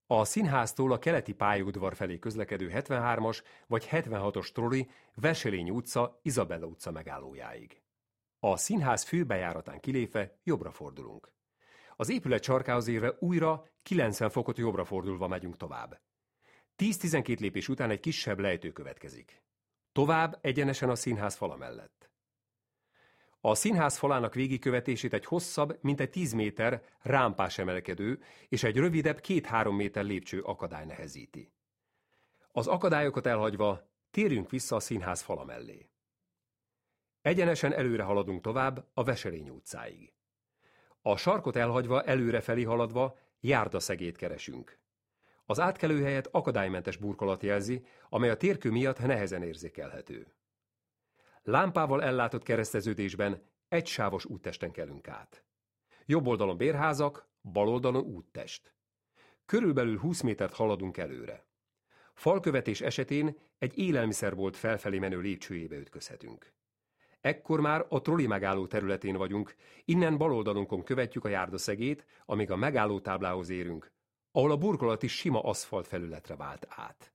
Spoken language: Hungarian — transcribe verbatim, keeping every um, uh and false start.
A színháztól a keleti pályaudvar felé közlekedő hetvenhármas vagy hetvenhatos troli Veselényi utca, Izabella utca megállójáig. A színház főbejáratán kilépve jobbra fordulunk. Az épület sarkához érve újra kilencven fokot jobbra fordulva megyünk tovább. tíz-tizenkét lépés után egy kisebb lejtő következik. Tovább egyenesen a színház fala mellett. A színház falának végigkövetését egy hosszabb, mintegy tíz méter rámpás emelkedő és egy rövidebb két-három méter lépcső akadály nehezíti. Az akadályokat elhagyva térjünk vissza a színház fala mellé. Egyenesen előre haladunk tovább a Veselényi utcáig. A sarkot elhagyva előrefelé haladva járdaszegélyt keresünk. Az átkelőhelyet akadálymentes burkolat jelzi, amely a térkő miatt nehezen érzékelhető. Lámpával ellátott kereszteződésben egysávos úttesten kelünk át. Jobb oldalon bérházak, bal oldalon úttest. Körülbelül húsz métert haladunk előre. Falkövetés esetén egy élelmiszerbolt felfelé menő lépcsőjébe ütközhetünk. Ekkor már a troli megálló területén vagyunk, innen bal oldalunkon követjük a járdaszegélyt, amíg a megálló táblához érünk, ahol a burkolat is sima aszfalt felületre vált át.